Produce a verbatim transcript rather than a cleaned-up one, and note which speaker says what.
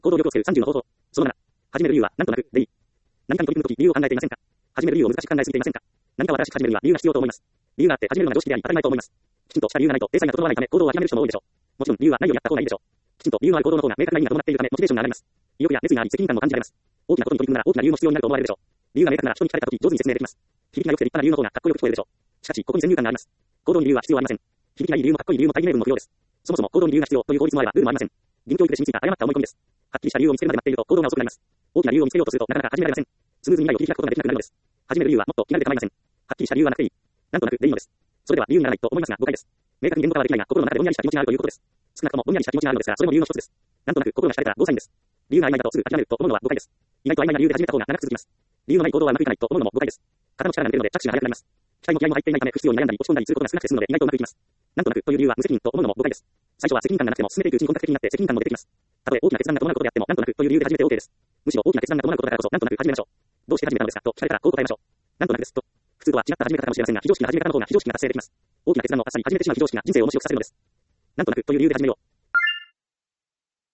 Speaker 1: 行動力をつけるさんじゅうの方法。そのなな。始める理由は、なんとなく、でいい。何かに取り組むとき、理由を考えていませんか？始める理由を難しく考えすぎていませんか？何かを新しく始めるには理由が必要と思います。理由があって始めるのが常識であり当たり前と思います。きちんとした理由がないと、体裁が整わないため、行動を諦める人も多いでしょう。もちろん、理由はないようにやった方がいいでしょう。きちんと理由のある行動の方が明確な意味が伴っているため、モチベーションが上がります。意欲や熱意があり、責任感も感じられます。大きなことに取り組むなら大きな理由も必要になると思われるでしょう。理由が明確なら人に聞かれたとき上手に説明できます。響きが良くて立派な理由の方がかっこよく聞こえるでしょう。しかし、ここに先入観があります。行動に理由は必要ありません。響きがいい理由もかっこいい理由も大義名分も不要です。そもそも行動に理由が必要という法律もあれば、ルールもありません。義務教育で染みついた誤った思い込みです。はっきりした理由を見つけるまで待っていると行動が遅くなります。大きな理由を見つけようとするとなかなか始められません。スムーズに未来を切り開くことができなくなるのです。始める理由はもっと気軽で構いません。はっきりした理由はなくていい。なんとなくでいいのです。それでは理由にならないと思いますが誤解です。明確に言語化はできないが心の中でぼんやりした気持ちがあるということです。少なくともぼんやりした気持ちがあるのですが、それも理由の一つです。なんとなく心が惹かれたらゴーサインです。理由が曖昧だとすぐ諦めると思うのは誤解です。意外と曖昧な理由で始めた方が長く続きます。理由のない行動はうまくいかないと思うのも誤解です。肩の力が抜けるので着手が早くなります。期待も気合も入っていないため不必要に悩んだり落ち込んだりすることが少なくて済むので意外とうまくいきます。なんとなくという理由は無責任と思うのも誤解です。最初は責任感がなくても進めていくうちに本格的になって責任感も出てきます。たとえ大きな決断が伴うことであってもなんとなくという理由で始めて OK です。むしろ大きな決断が伴うことだからこそなんとなく始めましょう。どうして始めたのですかと聞かれたらこう答えましょう。なんとなくですと。普通とは違った始め方かもしれませんが非常識な始め方の方が非常識が達成できます。大きな決断の重さに始めてしまう非常識が人生を面白くさせるのです。なんとなくという理由で始めよう。